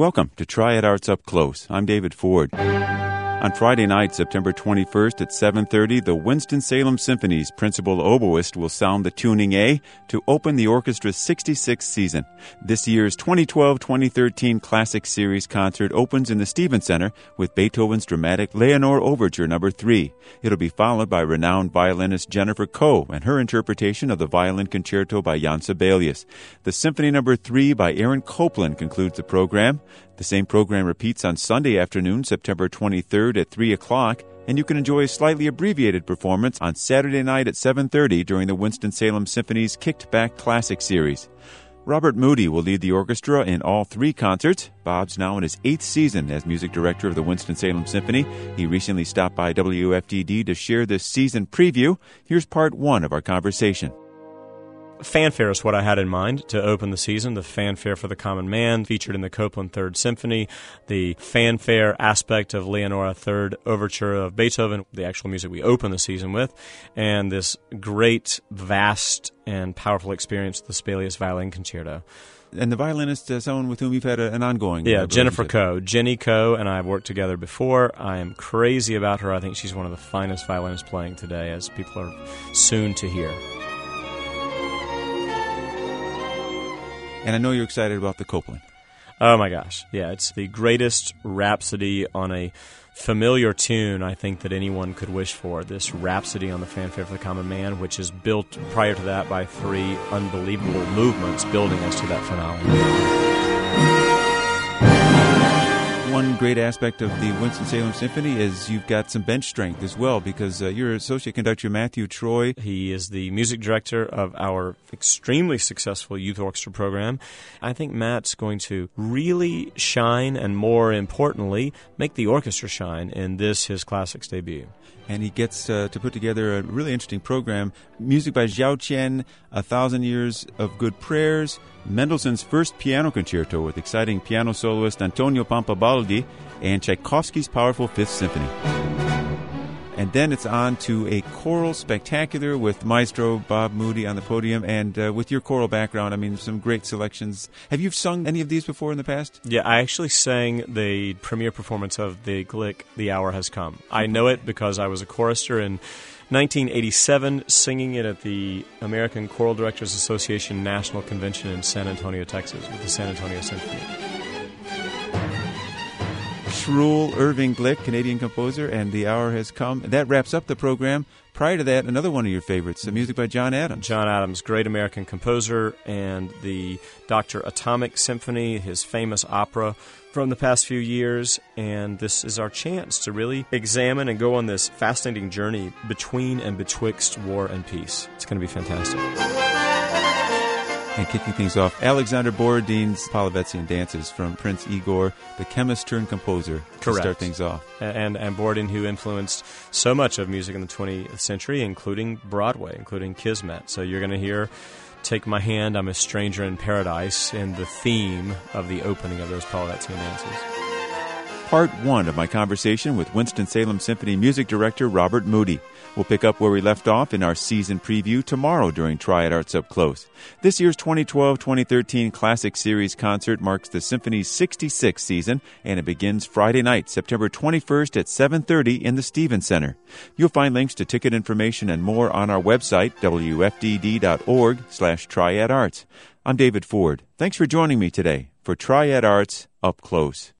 Welcome to Triad Arts Up Close. I'm David Ford. On Friday night, September 21st at 7:30, the Winston-Salem Symphony's principal oboist will sound the tuning A to open the orchestra's 66th season. This year's 2012-2013 Classic Series concert opens in the Stevens Center with Beethoven's dramatic Leonore Overture No. 3. It'll be followed by renowned violinist Jennifer Coe and her interpretation of the Violin Concerto by Jan Sibelius. The Symphony No. 3 by Aaron Copland concludes the program. The same program repeats on Sunday afternoon, September 23rd at 3 o'clock, and you can enjoy a slightly abbreviated performance on Saturday night at 7:30 during the Winston-Salem Symphony's Kicked Back Classic Series. Robert Moody will lead the orchestra in all three concerts. Bob's now in his 8th season as music director of the Winston-Salem Symphony. He recently stopped by WFDD to share this season preview. Here's part one of our conversation. Fanfare is what I had in mind to open the season. The Fanfare for the Common Man, featured in the Copland Third Symphony. The fanfare aspect of Leonore Third Overture of Beethoven, the actual music we open the season with. And this great, vast, and powerful experience, the Sibelius Violin Concerto. And the violinist, someone with whom you've had an ongoing Jennifer Coe. Jenny Coe and I have worked together before. I am crazy about her. I think she's one of the finest violinists playing today, as people are soon to hear. And I know you're excited about the Copland. Oh my gosh. Yeah, it's the greatest rhapsody on a familiar tune I think that anyone could wish for. This Rhapsody on the Fanfare for the Common Man, which is built prior to that by 3 unbelievable movements building us to that finale. One great aspect of the Winston-Salem Symphony is you've got some bench strength as well, because your associate conductor, Matthew Troy. He is the music director of our extremely successful youth orchestra program. I think Matt's going to really shine and, more importantly, make the orchestra shine in this, his classics debut. And he gets to put together a really interesting program. Music by Zhao Qian, 1,000 Years of Good Prayers, Mendelssohn's First Piano Concerto with exciting piano soloist Antonio Pampabaldi, and Tchaikovsky's powerful Fifth Symphony. And then it's on to a choral spectacular with Maestro Bob Moody on the podium. And with your choral background, I mean, some great selections. Have you sung any of these before in the past? Yeah, I actually sang the premiere performance of the Glick, The Hour Has Come. I know it because I was a chorister in 1987, singing it at the American Choral Directors Association National Convention in San Antonio, Texas, with the San Antonio Symphony. Shruel Irving Glick, Canadian composer, and The Hour Has Come. That wraps up the program. Prior to that, another one of your favorites, the music by John Adams. John Adams, great American composer, and the Dr. Atomic Symphony, his famous opera from the past few years. And this is our chance to really examine and go on this fascinating journey between and betwixt war and peace. It's going to be fantastic. And kicking things off, Alexander Borodin's Polivetzian Dances from Prince Igor, the chemist turned composer, to start things off. And Borodin, who influenced so much of music in the 20th century, including Broadway, including Kismet. So you're going to hear Take My Hand, I'm a Stranger in Paradise, in the theme of the opening of those Polivetzian Dances. Part one of my conversation with Winston-Salem Symphony music director Robert Moody. We'll pick up where we left off in our season preview tomorrow during Triad Arts Up Close. This year's 2012-2013 Classic Series concert marks the Symphony's 66th season, and it begins Friday night, September 21st at 7:30 in the Stevens Center. You'll find links to ticket information and more on our website, wfdd.org/triadarts. I'm David Ford. Thanks for joining me today for Triad Arts Up Close.